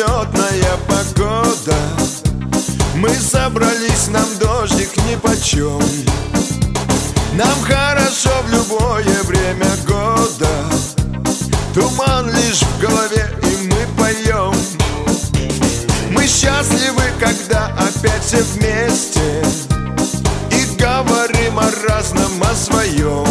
самолетная погода. Мы собрались, нам дождик нипочем. Нам хорошо в любое время года. Туман лишь в голове, и мы поем. Мы счастливы, когда опять все вместе и говорим о разном, о своем.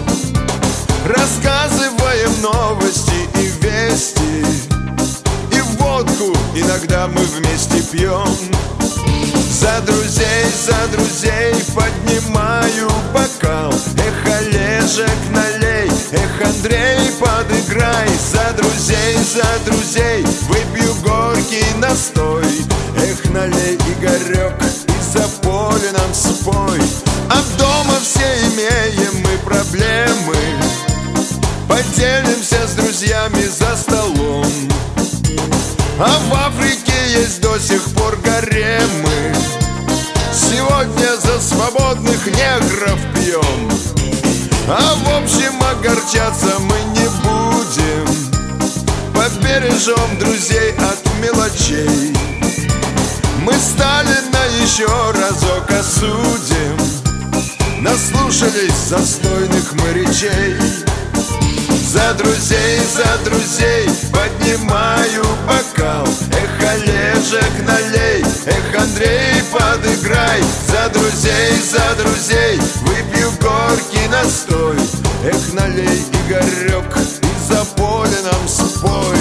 Рассказываем новости и вести, и водку иногда мы вместе пьем. За друзей поднимаю бокал. Эх, Олежек, налей, эх, Андрей, подыграй. За друзей выпью горький настой. Эх, налей, Игорек, и за поле нам спой. А дома все имеем мы проблемы, поделимся с друзьями за столом. А в Африке есть до сих пор гаремы. Сегодня за свободных негров пьем. А в общем огорчаться мы не будем, побережем друзей от мелочей. Мы Сталина еще разок осудим, наслушались застойных мы речей. За друзей поднимаю бокал. Эх, Олежек, налей, эх, Андрей, подыграй. За друзей выпью горький настой. Эх, налей, Игорек, и за поле нам спой.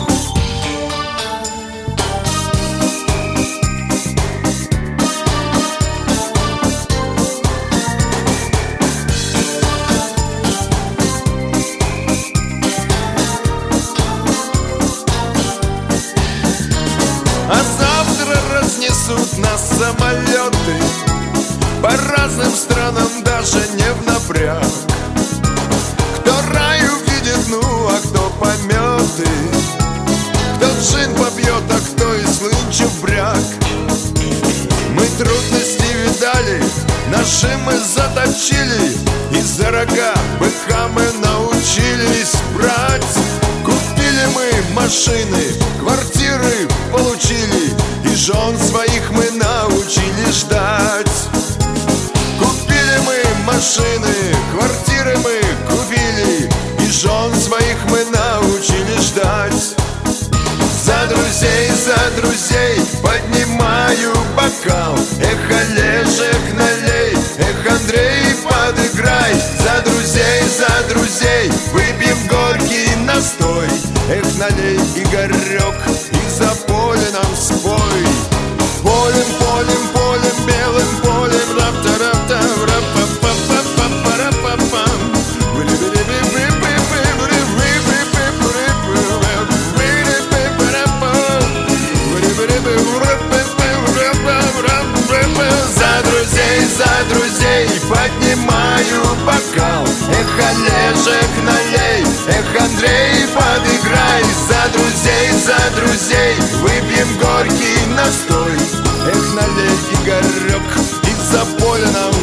А завтра разнесут нас самолеты по разным странам, даже не в напряг. Кто рай увидит, ну, а кто пометы, кто джин попьет, а кто и слынчив бряк. Мы трудности видали, наши мы заточили, и за рога быка мы научились брать. Купили мы машины, квартиры получили, и жен своих мы научили ждать. Купили мы машины, квартиры мы купили, и жен своих мы научили ждать. За друзей поднимаю бокал. Эх, Олежек, налей, эх, Андрей, подыграй. За друзей выпьем горький настой. Эх, налей, Игорек, и за поле нам спой. Полем, белым полем, рап-та-рап-та, рап-па-па-па-па-па-па-па-пам. За друзей поднимаю бокал. Эх, Олежек, налей, эх, Андрей, подыграй. За друзей выпьем горький настой. Эх, налей, Игорек, и за поле нам